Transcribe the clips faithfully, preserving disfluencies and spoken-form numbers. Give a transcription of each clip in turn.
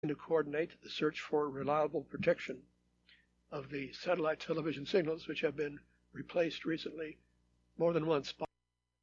to coordinate the search for reliable protection of the satellite television signals which have been replaced recently more than once by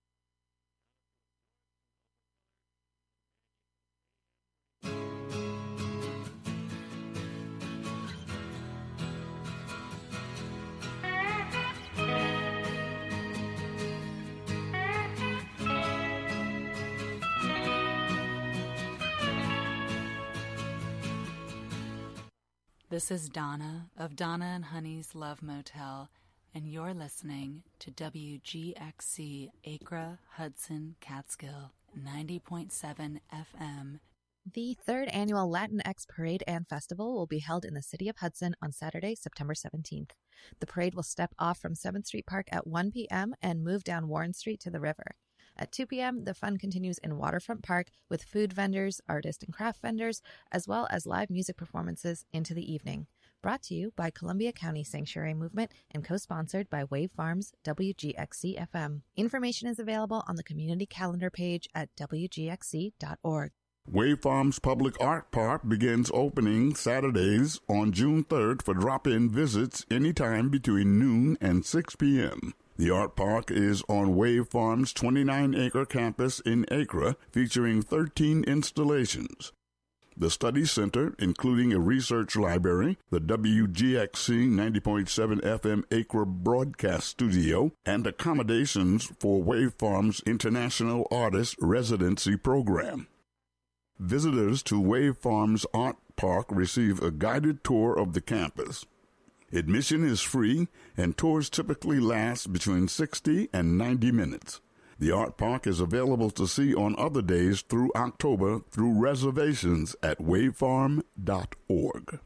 This is Donna of Donna and Honey's Love Motel, and you're listening to W G X C Acra, Hudson, Catskill, ninety point seven F M. The third annual Latinx Parade and Festival will be held in the city of Hudson on Saturday, September seventeenth. The parade will step off from seventh Street Park at one p.m. and move down Warren Street to the river. At two p.m., the fun continues in Waterfront Park with food vendors, artist and craft vendors, as well as live music performances into the evening. Brought to you by Columbia County Sanctuary Movement and co-sponsored by Wave Farms W G X C F M. Information is available on the community calendar page at w g x c dot org. Wave Farms Public Art Park begins opening Saturdays on June third for drop-in visits anytime between noon and six p.m. The art park is on Wave Farms' twenty-nine acre campus in Acra, featuring thirteen installations. The Study Center, including a research library, the W G X C ninety point seven F M Acra broadcast studio, and accommodations for Wave Farms' International Artist Residency Program. Visitors to Wave Farms Art Park receive a guided tour of the campus. Admission is free, and tours typically last between sixty and ninety minutes. The art park is available to see on other days through October through reservations at wavefarm dot org.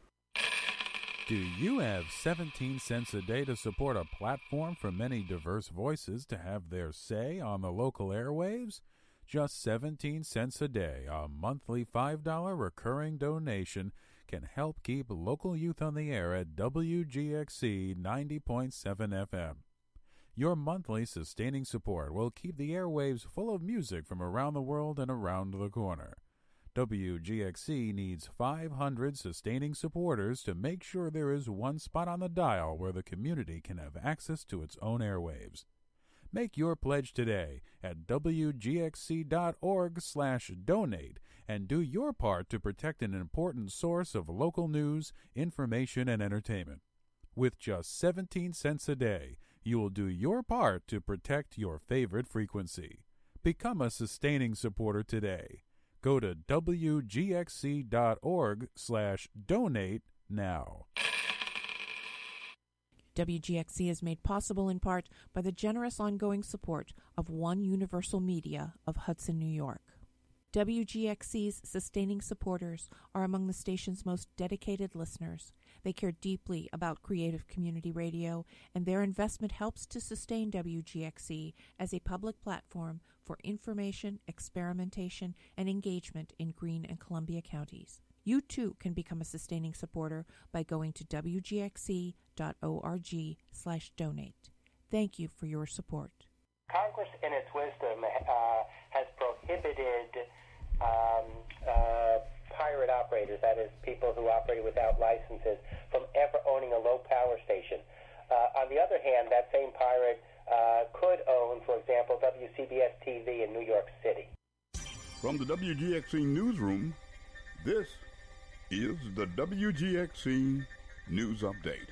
Do you have seventeen cents a day to support a platform for many diverse voices to have their say on the local airwaves? Just seventeen cents a day, a monthly five dollars recurring donation, can help keep local youth on the air at W G X C ninety point seven F M. Your monthly sustaining support will keep the airwaves full of music from around the world and around the corner. W G X C needs five hundred sustaining supporters to make sure there is one spot on the dial where the community can have access to its own airwaves. Make your pledge today at w g x c dot org slash donate and do your part to protect an important source of local news, information, and entertainment. With just seventeen cents a day, you will do your part to protect your favorite frequency. Become a sustaining supporter today. Go to w g x c dot org slash donate now. W G X C is made possible in part by the generous ongoing support of One Universal Media of Hudson, New York. W G X C's sustaining supporters are among the station's most dedicated listeners. They care deeply about creative community radio, and their investment helps to sustain W G X C as a public platform for information, experimentation, and engagement in Greene and Columbia counties. You too can become a sustaining supporter by going to w g x c dot org slash donate. Thank you for your support. Congress, in its wisdom, uh, has prohibited um, uh, pirate operators, that is, people who operate without licenses, from ever owning a low power station. Uh, on the other hand, that same pirate uh, could own, for example, W C B S T V in New York City. From the W G X C newsroom, this is the W G X C News Update.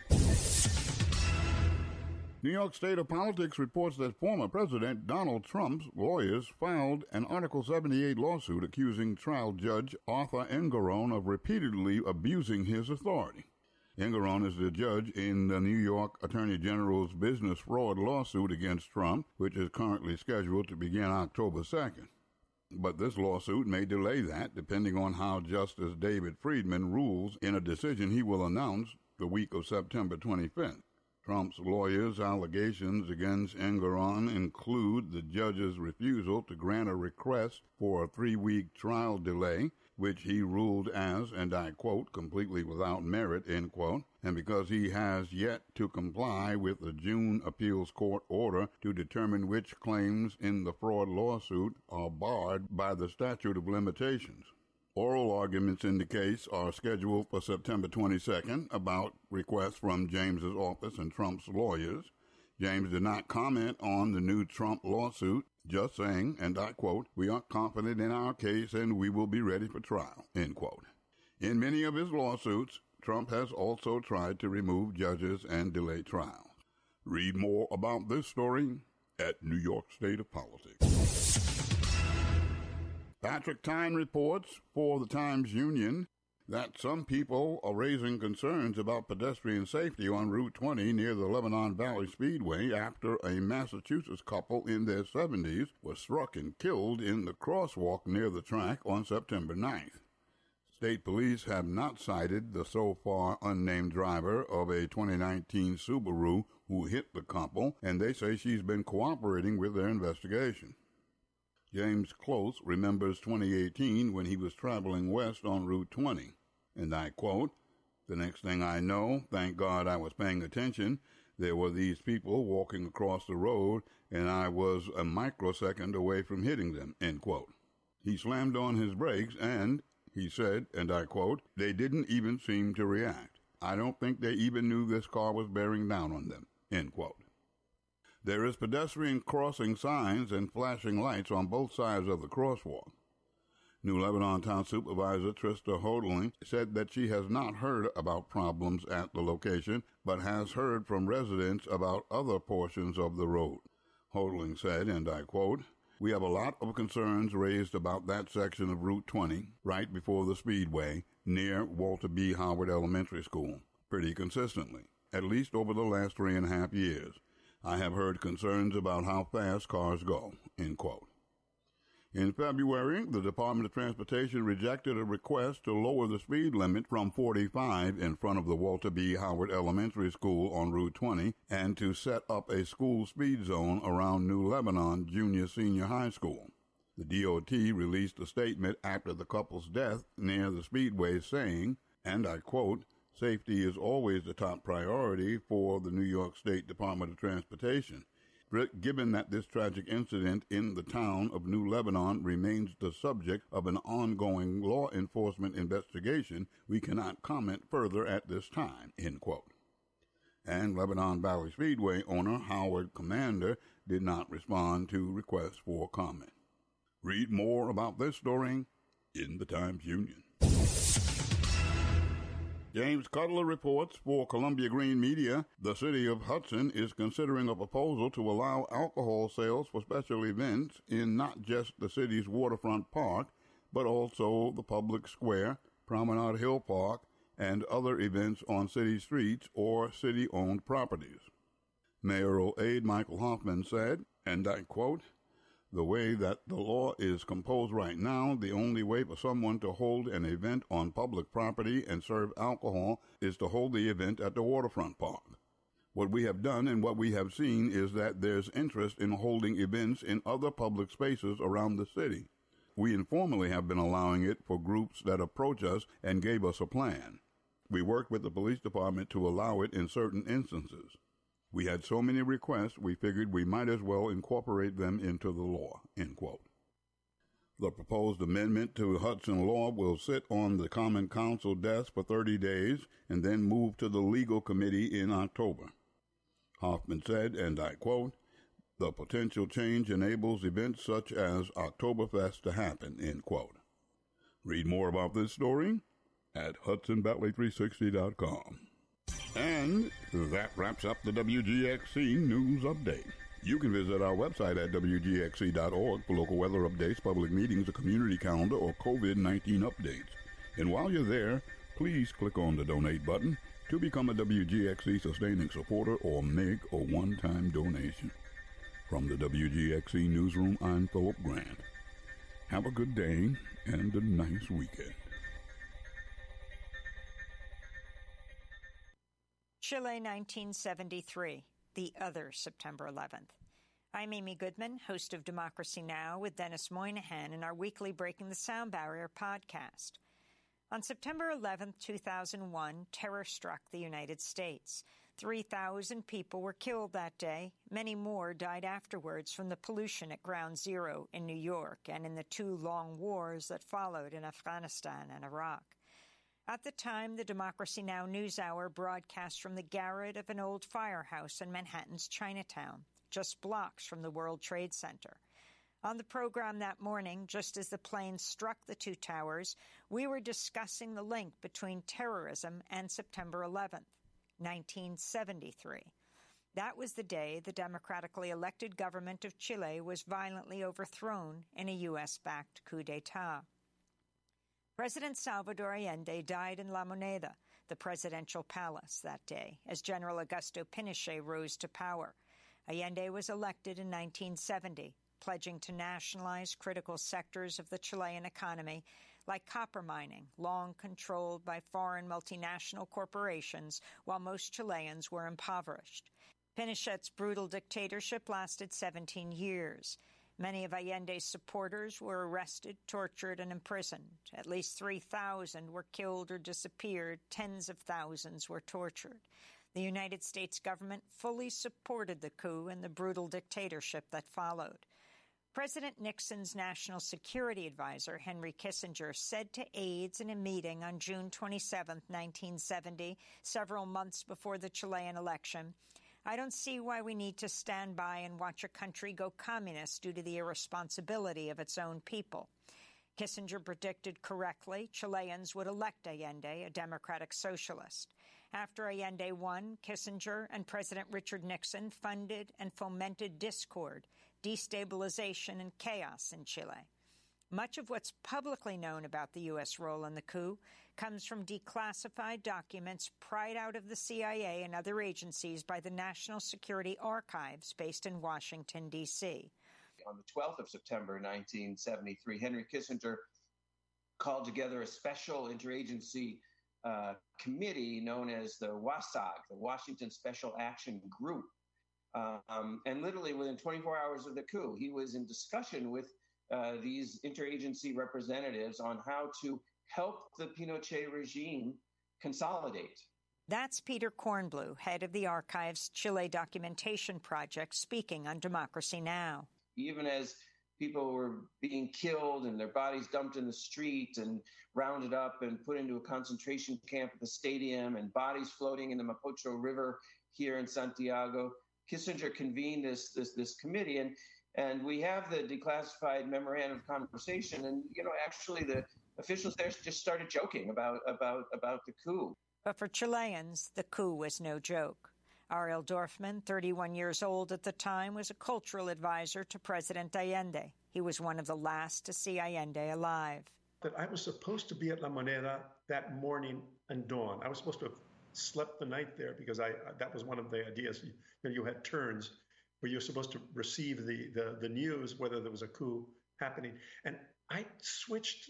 New York State of Politics reports that former President Donald Trump's lawyers filed an Article seventy-eight lawsuit accusing trial judge Arthur Engoron of repeatedly abusing his authority. Engoron is the judge in the New York Attorney General's business fraud lawsuit against Trump, which is currently scheduled to begin October second. But this lawsuit may delay that, depending on how Justice David Friedman rules in a decision he will announce the week of September twenty-fifth. Trump's lawyers' allegations against Engoron include the judge's refusal to grant a request for a three-week trial delay, which he ruled as, and I quote, completely without merit, end quote, and because he has yet to comply with the June appeals court order to determine which claims in the fraud lawsuit are barred by the statute of limitations. Oral arguments in the case are scheduled for September twenty-second about requests from James's office and Trump's lawyers. James did not comment on the new Trump lawsuit, just saying, and I quote, "We are confident in our case and we will be ready for trial," end quote. In many of his lawsuits, Trump has also tried to remove judges and delay trials. Read more about this story at New York State of Politics. Patrick Tyne reports for the Times-Union that some people are raising concerns about pedestrian safety on Route twenty near the Lebanon Valley Speedway after a Massachusetts couple in their seventies was struck and killed in the crosswalk near the track on September ninth. State police have not cited the so far unnamed driver of a twenty nineteen Subaru who hit the couple, and they say she's been cooperating with their investigation. James Close remembers twenty eighteen when he was traveling west on Route twenty, and I quote, "The next thing I know, thank God I was paying attention, there were these people walking across the road, and I was a microsecond away from hitting them," end quote. He slammed on his brakes and, he said, and I quote, "They didn't even seem to react. I don't think they even knew this car was bearing down on them," end quote. There is pedestrian crossing signs and flashing lights on both sides of the crosswalk. New Lebanon Town Supervisor Trista Hodling said that she has not heard about problems at the location, but has heard from residents about other portions of the road. Hodling said, and I quote, "We have a lot of concerns raised about that section of Route twenty, right before the Speedway, near Walter B. Howard Elementary School, pretty consistently, at least over the last three and a half years. I have heard concerns about how fast cars go," end quote. In February, the Department of Transportation rejected a request to lower the speed limit from forty-five in front of the Walter B. Howard Elementary School on Route twenty and to set up a school speed zone around New Lebanon Junior Senior High School. The D O T released a statement after the couple's death near the speedway saying, and I quote, "Safety is always the top priority for the New York State Department of Transportation. Given that this tragic incident in the town of New Lebanon remains the subject of an ongoing law enforcement investigation, we cannot comment further at this time," end quote. And Lebanon Valley Speedway owner Howard Commander did not respond to requests for comment. Read more about this story in the Times-Union. James Cutler reports for Columbia Green Media, the city of Hudson is considering a proposal to allow alcohol sales for special events in not just the city's waterfront park, but also the public square, Promenade Hill Park, and other events on city streets or city-owned properties. Mayoral aide Michael Hoffman said, and I quote, "The way that the law is composed right now, the only way for someone to hold an event on public property and serve alcohol is to hold the event at the waterfront park. What we have done and what we have seen is that there's interest in holding events in other public spaces around the city. We informally have been allowing it for groups that approach us and gave us a plan. We worked with the police department to allow it in certain instances. We had so many requests, we figured we might as well incorporate them into the law," end quote. The proposed amendment to Hudson law will sit on the Common Council desk for thirty days and then move to the legal committee in October. Hoffman said, and I quote, "The potential change enables events such as Oktoberfest to happen," end quote. Read more about this story at Hudson Valley three sixty dot com. And that wraps up the W G X C News Update. You can visit our website at W G X C dot org for local weather updates, public meetings, a community calendar, or COVID nineteen updates. And while you're there, please click on the donate button to become a W G X C sustaining supporter or make a one-time donation. From the W G X C Newsroom, I'm Philip Grant. Have a good day and a nice weekend. Chile, nineteen seventy-three, the other September eleventh. I'm Amy Goodman, host of Democracy Now! With Dennis Moynihan in our weekly Breaking the Sound Barrier podcast. On September eleventh, two thousand one, terror struck the United States. three thousand people were killed that day. Many more died afterwards from the pollution at Ground Zero in New York and in the two long wars that followed in Afghanistan and Iraq. At the time, the Democracy Now! NewsHour broadcast from the garret of an old firehouse in Manhattan's Chinatown, just blocks from the World Trade Center. On the program that morning, just as the plane struck the two towers, we were discussing the link between terrorism and September eleventh, nineteen seventy-three. That was the day the democratically elected government of Chile was violently overthrown in a U S-backed coup d'etat. President Salvador Allende died in La Moneda, the presidential palace, that day, as General Augusto Pinochet rose to power. Allende was elected in nineteen seventy, pledging to nationalize critical sectors of the Chilean economy, like copper mining, long controlled by foreign multinational corporations, while most Chileans were impoverished. Pinochet's brutal dictatorship lasted seventeen years. Many of Allende's supporters were arrested, tortured, and imprisoned. At least three thousand were killed or disappeared. Tens of thousands were tortured. The United States government fully supported the coup and the brutal dictatorship that followed. President Nixon's national security advisor, Henry Kissinger, said to aides in a meeting on June twenty-seventh, nineteen seventy, several months before the Chilean election, "I don't see why we need to stand by and watch a country go communist due to the irresponsibility of its own people." Kissinger predicted correctly Chileans would elect Allende, a democratic socialist. After Allende won, Kissinger and President Richard Nixon funded and fomented discord, destabilization, and chaos in Chile. Much of what's publicly known about the U S role in the coup comes from declassified documents pried out of the C I A and other agencies by the National Security Archives based in Washington, D C On the twelfth of September, nineteen seventy-three, Henry Kissinger called together a special interagency uh, committee known as the WASAG, the Washington Special Action Group. Um, and literally within twenty-four hours of the coup, he was in discussion with uh, these interagency representatives on how to help the Pinochet regime consolidate. That's Peter Kornblue, head of the Archives Chile Documentation Project, speaking on Democracy Now! Even as people were being killed and their bodies dumped in the street and rounded up and put into a concentration camp at the stadium and bodies floating in the Mapocho River here in Santiago, Kissinger convened this this this committee, and and we have the declassified memorandum of conversation, and you know actually the officials there just started joking about about about the coup. But for Chileans, the coup was no joke. Ariel Dorfman, thirty-one years old at the time, was a cultural advisor to President Allende. He was one of the last to see Allende alive. That I was supposed to be at La Moneda that morning and dawn. I was supposed to have slept the night there because I that was one of the ideas. You, you, know, you had turns where you're supposed to receive the, the, the news, whether there was a coup happening. And I switched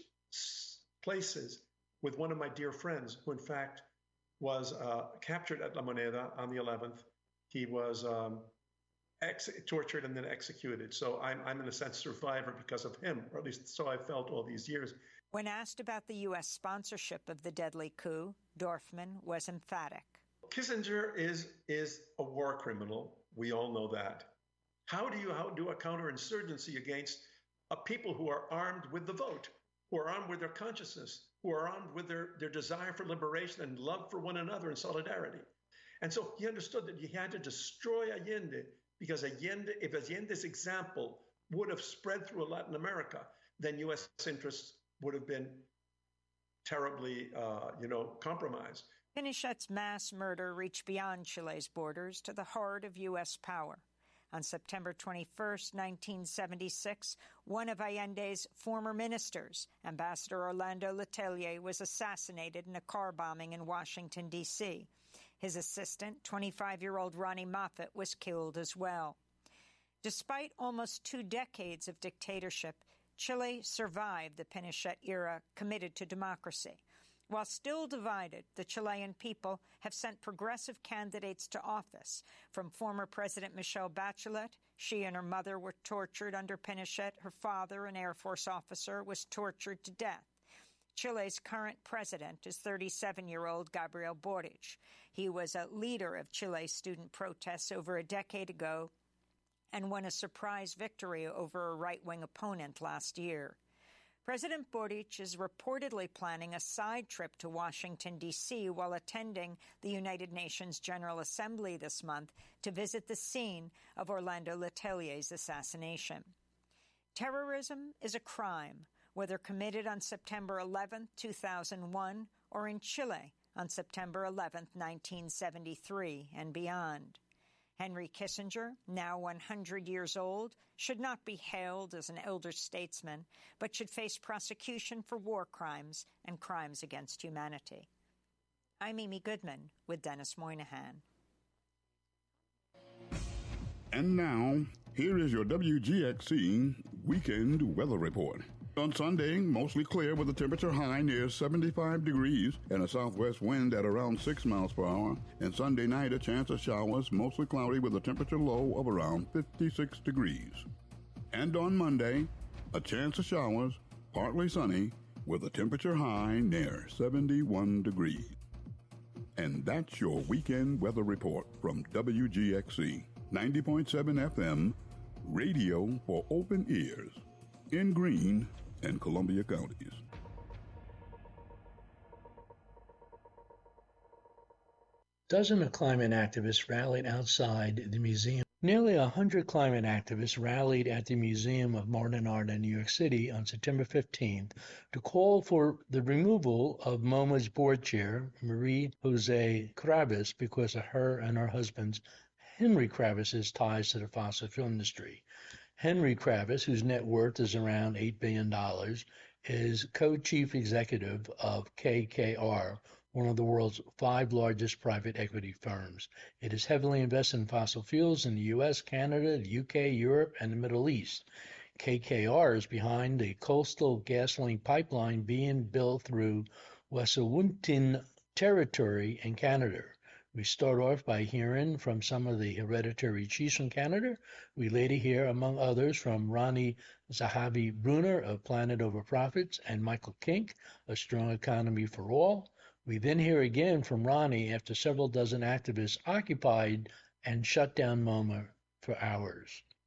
places with one of my dear friends who, in fact, was uh, captured at La Moneda on the eleventh. He was um, ex- tortured and then executed. So I'm, I'm, in a sense, survivor because of him, or at least so I felt all these years. When asked about the U S sponsorship of the deadly coup, Dorfman was emphatic. Kissinger is is a war criminal. We all know that. How do you how do a counterinsurgency against a people who are armed with the vote, who are armed with their consciousness, who are armed with their, their desire for liberation and love for one another and solidarity? And so he understood that he had to destroy Allende because Allende, if Allende's example would have spread through Latin America, then U S interests would have been terribly, uh, you know, compromised. Pinochet's mass murder reached beyond Chile's borders to the heart of U S power. On September twenty-first, nineteen seventy-six, one of Allende's former ministers, Ambassador Orlando Letelier, was assassinated in a car bombing in Washington, D C His assistant, twenty-five-year-old Ronnie Moffett, was killed as well. Despite almost two decades of dictatorship, Chile survived the Pinochet era, committed to democracy. While still divided, the Chilean people have sent progressive candidates to office. From former President Michelle Bachelet, she and her mother were tortured under Pinochet. Her father, an Air Force officer, was tortured to death. Chile's current president is thirty-seven-year-old Gabriel Boric. He was a leader of Chile's student protests over a decade ago and won a surprise victory over a right-wing opponent last year. President Boric is reportedly planning a side trip to Washington, D C while attending the United Nations General Assembly this month to visit the scene of Orlando Letelier's assassination. Terrorism is a crime, whether committed on September eleventh, two thousand one, or in Chile on September eleventh, nineteen seventy-three, and beyond. Henry Kissinger, now one hundred years old, should not be hailed as an elder statesman, but should face prosecution for war crimes and crimes against humanity. I'm Amy Goodman with Dennis Moynihan. And now, here is your W G X C Weekend Weather Report. On Sunday, mostly clear with a temperature high near seventy-five degrees and a southwest wind at around six miles per hour. And Sunday night, a chance of showers, mostly cloudy with a temperature low of around fifty-six degrees. And on Monday, a chance of showers, partly sunny, with a temperature high near seventy-one degrees. And that's your Weekend Weather Report from W G X C, ninety point seven F M, radio for open ears, in Greene and Columbia counties. Dozens of climate activists rallied outside the museum. Nearly a hundred climate activists rallied at the Museum of Modern Art in New York City on September fifteenth to call for the removal of MoMA's board chair, Marie Jose Kravis, because of her and her husband's, Henry Kravis's, ties to the fossil fuel industry. Henry Kravis, whose net worth is around eight billion dollars, is co-chief executive of K K R, one of the world's five largest private equity firms. It is heavily invested in fossil fuels in the U S, Canada, the U K, Europe, and the Middle East. K K R is behind the coastal gasoline pipeline being built through Wet'suwet'en territory in Canada. We start off by hearing from some of the hereditary chiefs in Canada. We later hear, among others, from Ronnie Zahavi-Brunner of Planet Over Profits and Michael Kink, A Strong Economy for All. We then hear again from Ronnie after several dozen activists occupied and shut down MoMA for hours.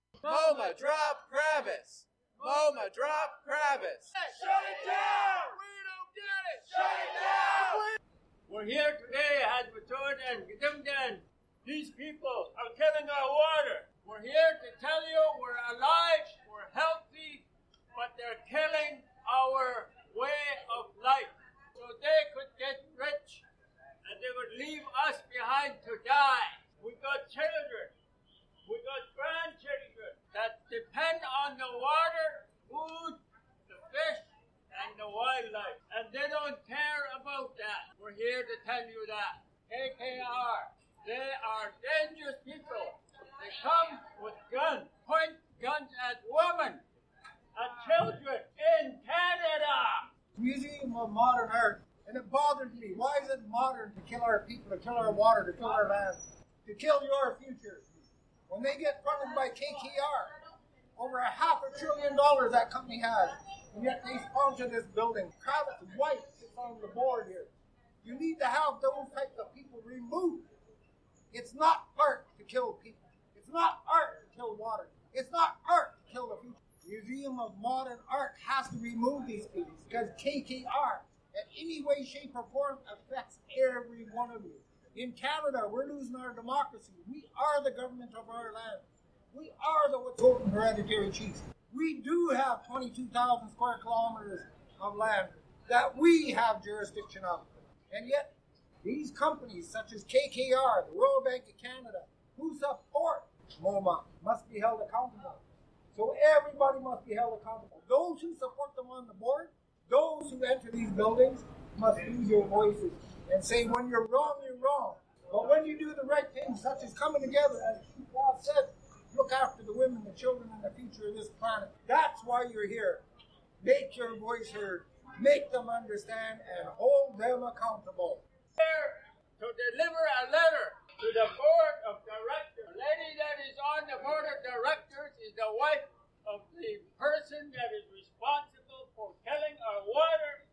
MoMA, drop Kravis! MoMA, drop Kravis! Shut it down! We don't get it! Shut it down! We're here today at Victoria and Gedimden. These people are killing our water. We're here to tell you we're alive, we're healthy, but they're killing our way of life. So they could get rich and they would leave us behind to die. We got children, we got grandchildren that depend on the water, food, the fish, and the wildlife. And they don't care about that. We're here to tell you that. K K R, they are dangerous people. They come with guns, point guns at women, at children in Canada. Museum of Modern Art, and it bothers me. Why is it modern to kill our people, to kill our water, to kill our land, to kill your future? When they get funded by K K R, over a half a trillion dollars that company has, and yet they sponsor this building. Kravis' wife sits on the board here. You need to have those types of people removed. It's not art to kill people. It's not art to kill water. It's not art to kill the future. Museum of Modern Art has to remove these people because K K R, in any way, shape, or form, affects every one of you. In Canada, we're losing our democracy. We are the government of our land. We are the Wet'suwet'en hereditary chiefs. We do have twenty-two thousand square kilometers of land that we have jurisdiction of. And yet, these companies such as K K R, the Royal Bank of Canada, who support MoMA, must be held accountable. So everybody must be held accountable. Those who support them on the board, those who enter these buildings, must use your voices and say, when you're wrong, you're wrong. But when you do the right things, such as coming together, as Paul said, look after the women, the children, and the future of this planet. That's why you're here. Make your voice heard. Make them understand and hold them accountable. Here to deliver a letter to the board of directors. The lady that is on the board of directors is the wife of the person that is responsible for killing our water, K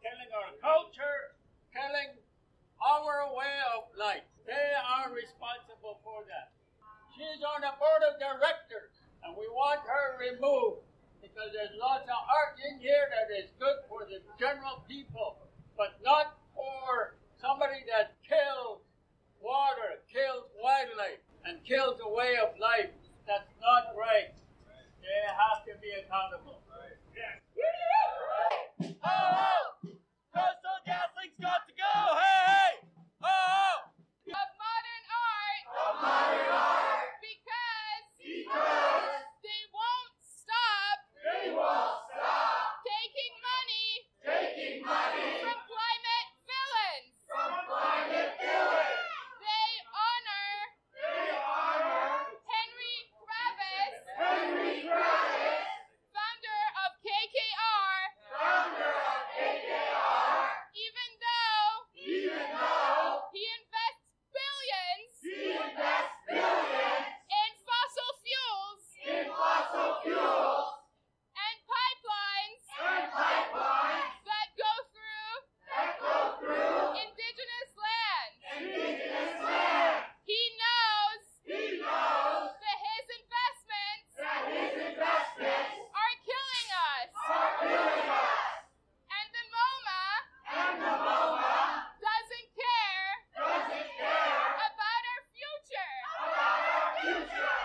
killing our culture, killing our way of life. They are responsible for that. She's on the board of directors, and we want her removed because there's lots of art in here that is good for the general people, but not for somebody that kills water, kills wildlife, and kills a way of life. That's not right. They have to be accountable. Yeah. Oh! Coastal GasLink's got to go! Hey, hey! Oh! Of modern art! Of modern art! Because! Because! They won't stop! They won't stop! Taking money! Taking money! From climate villains! From climate villains! They honor! They honor! Henry Kravis! Henry Kravis! Founder of K K R! Founder of K K R! Even though! Even though! He invests billions! He invests billions! In fossil fuels! In fossil fuels! And pipelines! And pipelines! That go through! That go through! Indigenous lands! Indigenous land! He knows! He knows! That his investments! That his investments! Are killing us! Are killing us! And the MoMA! And the MoMA! Doesn't care! Doesn't care! About our future! About our future!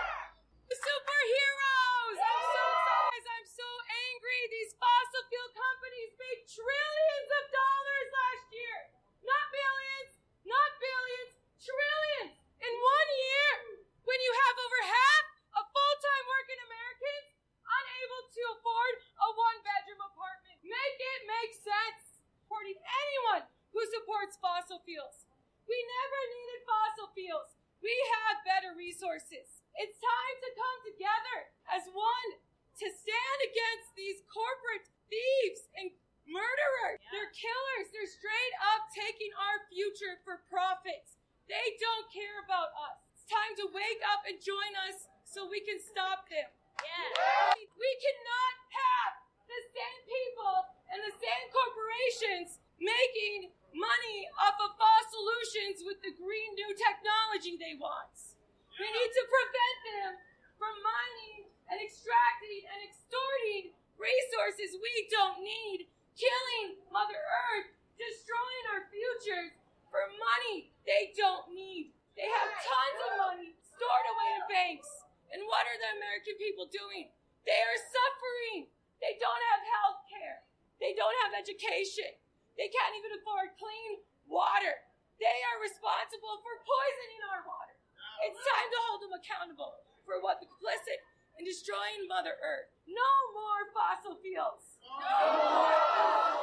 Superheroes! I'm so guys, I'm so angry. These fossil fuel companies made trillions of dollars last year. Not billions, not billions, trillions in one year. When you have over half of full-time working Americans unable to afford a one-bedroom apartment. Make it make sense. Supporting anyone who supports fossil fuels. We never needed fossil fuels. We have better resources. It's time to come together as one to stand against these corporate thieves and murderers. Yeah. They're killers. They're straight up taking our future for profits. They don't care about us. It's time to wake up and join us so we can stop them. Yeah. We cannot have the same people and the same corporations making money off of false solutions with the green new technology they want. We need to prevent them from mining and extracting and extorting resources we don't need, killing Mother Earth, destroying our futures for money they don't need. They have tons of money stored away in banks. And what are the American people doing? They are suffering. They don't have health care. They don't have education. They can't even afford clean water. They are responsible for poisoning our water. It's time to hold them accountable for what they're complicit in destroying Mother Earth. No more fossil fuels. No more fossil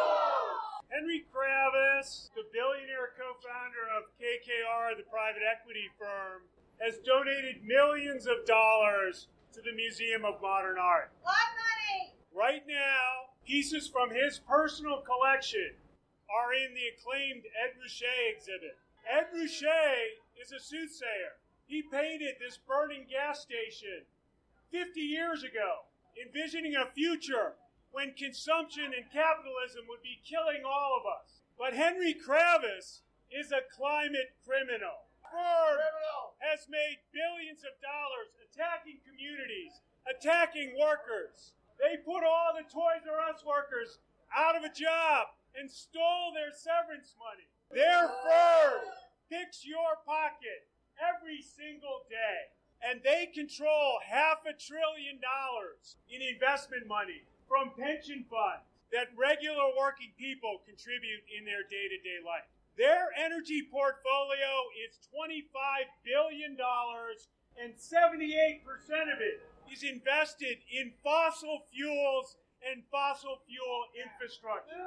fuels. Henry Kravis, the billionaire co-founder of K K R, the private equity firm, has donated millions of dollars to the Museum of Modern Art. What money? Right now, pieces from his personal collection are in the acclaimed Ed Ruscha exhibit. Ed Ruscha is a soothsayer. He painted this burning gas station fifty years ago, envisioning a future when consumption and capitalism would be killing all of us. But Henry Kravis is a climate criminal. Ford has made billions of dollars attacking communities, attacking workers. They put all the Toys R Us workers out of a job and stole their severance money. Their firm picks your pocket every single day. And they control half a trillion dollars in investment money from pension funds that regular working people contribute in their day-to-day life. Their energy portfolio is twenty-five billion dollars, and seventy-eight percent of it is invested in fossil fuels and fossil fuel infrastructure.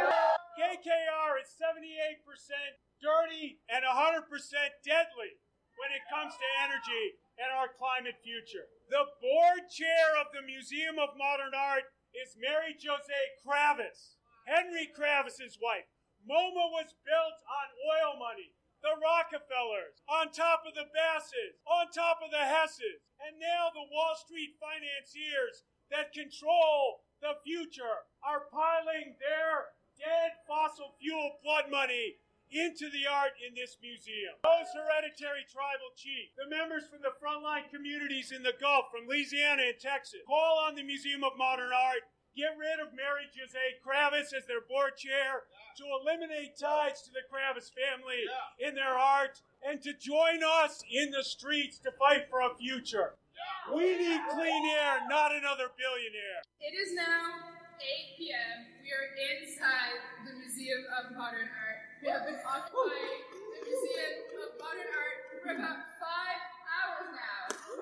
K K R is seventy-eight percent dirty and one hundred percent deadly when it comes to energy and our climate future. The board chair of the Museum of Modern Art is Mary Jose Kravis, Henry Kravis's wife. MoMA was built on oil money, the Rockefellers, on top of the Basses, on top of the Hesses, and now the Wall Street financiers that control the future are piling their dead fossil fuel blood money into the art in this museum. Those hereditary tribal chiefs, the members from the frontline communities in the Gulf, from Louisiana and Texas, call on the Museum of Modern Art, get rid of Mary Jose Kravis as their board chair, to eliminate ties to the Kravis family in their heart, and to join us in the streets to fight for a future. We need clean air, not another billionaire. It is now eight p.m. We are inside the Museum of Modern Art. We have been occupying the Museum of Modern Art for about five hours now.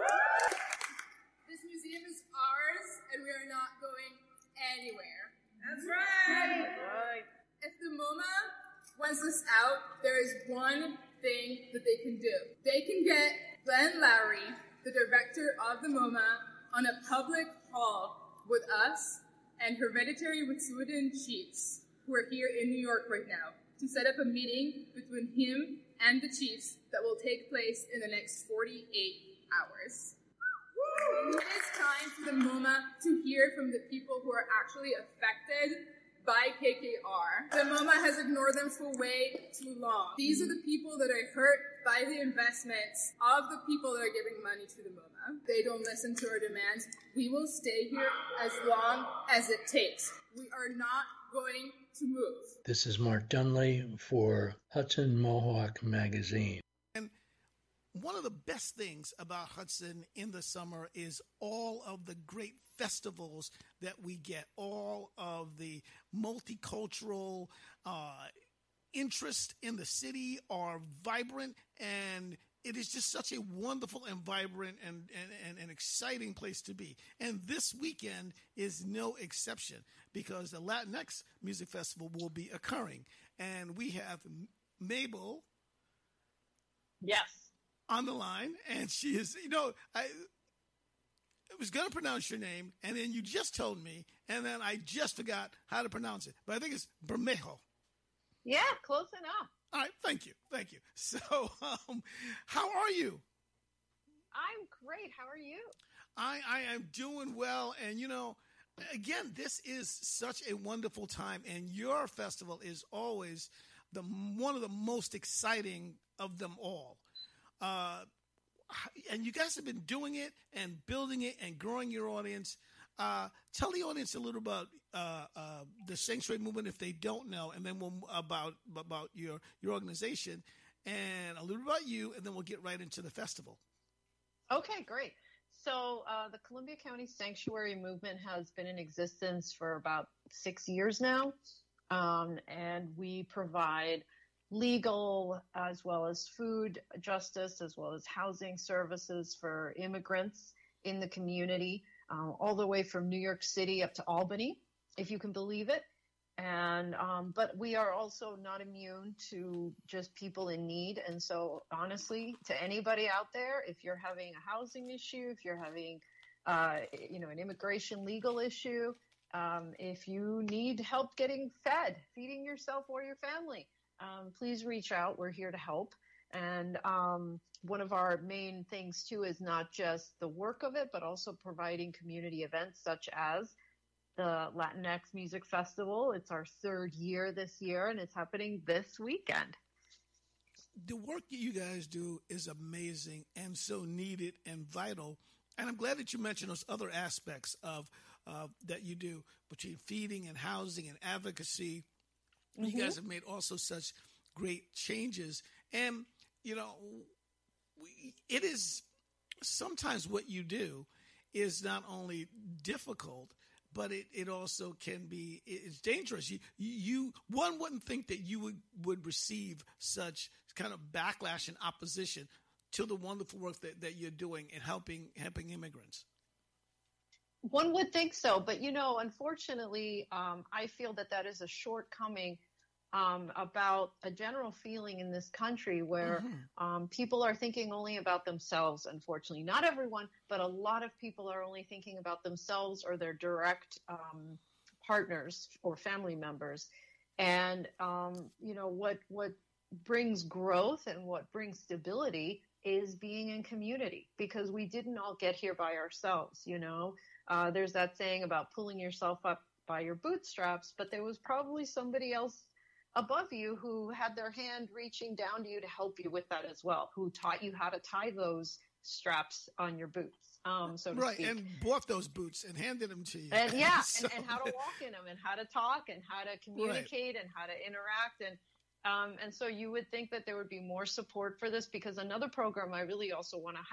This museum is ours, and we are not going anywhere. That's right. Right. If the MoMA wants us out, there is one thing that they can do. They can get Glenn Lowry, the director of the MoMA, on a public hall with us and hereditary Wet'suwet'en chiefs who are here in New York right now, to set up a meeting between him and the chiefs that will take place in the next forty-eight hours. It is time for the MoMA to hear from the people who are actually affected by K K R. The MoMA has ignored them for way too long. These are the people that are hurt by the investments of the people that are giving money to the MoMA. They don't listen to our demands. We will stay here as long as it takes. We are not going to move. This is Mark Dunley for Hudson Mohawk Magazine. And one of the best things about Hudson in the summer is all of the great festivals that we get, all of the multicultural uh, interest in the city are vibrant, and it is just such a wonderful and vibrant and, and, and, and exciting place to be. And this weekend is no exception, because the Latinx Music Festival will be occurring. And we have Mabel. Yes. On the line. And she is, you know, I, I was going to pronounce your name, and then you just told me, and then I just forgot how to pronounce it. But I think it's Bermejo. Yeah, close enough. All right, thank you, thank you. So, um, how are you? I'm great. How are you? I, I am doing well, and you know, again, this is such a wonderful time, and your festival is always the one of the most exciting of them all. Uh, and you guys have been doing it and building it and growing your audience. Uh, tell the audience a little about uh, uh, the Sanctuary Movement if they don't know, and then we'll about about your your organization, and a little about you, and then we'll get right into the festival. Okay, great. So uh, the Columbia County Sanctuary Movement has been in existence for about six years now, um, and we provide legal as well as food justice as well as housing services for immigrants in the community. Uh, all the way from New York City up to Albany, if you can believe it. And um, but we are also not immune to just people in need. And so honestly, to anybody out there, if you're having a housing issue, if you're having uh, you know, an immigration legal issue, um, if you need help getting fed, feeding yourself or your family, um, please reach out. We're here to help. And um, one of our main things, too, is not just the work of it, but also providing community events such as the Latinx Music Festival. It's our third year this year, and it's happening this weekend. The work that you guys do is amazing and so needed and vital. And I'm glad that you mentioned those other aspects of uh, that you do between feeding and housing and advocacy. Mm-hmm. You guys have made also such great changes. And you know, we, it is sometimes what you do is not only difficult, but it, it also can be, it's dangerous. You, you, one wouldn't think that you would, would receive such kind of backlash and opposition to the wonderful work that, that you're doing in helping, helping immigrants. One would think so, but you know, unfortunately, um, I feel that that is a shortcoming Um, about a general feeling in this country where mm-hmm. um, people are thinking only about themselves, unfortunately. Not everyone, but a lot of people are only thinking about themselves or their direct um, partners or family members. And, um, you know, what, what brings growth and what brings stability is being in community, because we didn't all get here by ourselves, you know. Uh, there's that saying about pulling yourself up by your bootstraps, but there was probably somebody else above you who had their hand reaching down to you to help you with that as well, who taught you how to tie those straps on your boots, um, so to right, speak. and bought those boots and handed them to you. And yeah, so, and, and how to walk in them, and how to talk, and how to communicate, right. and how to interact, and um, and so you would think that there would be more support for this, because another program I really also want to